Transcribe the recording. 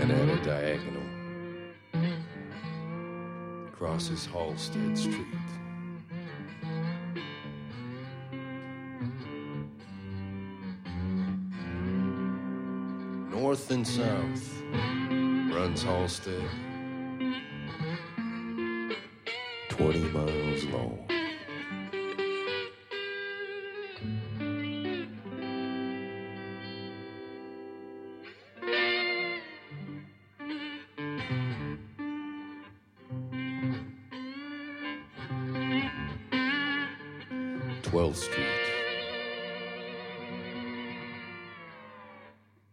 Then at a diagonal, crosses Halsted Street. North and south runs Halsted, 20 miles long. Street.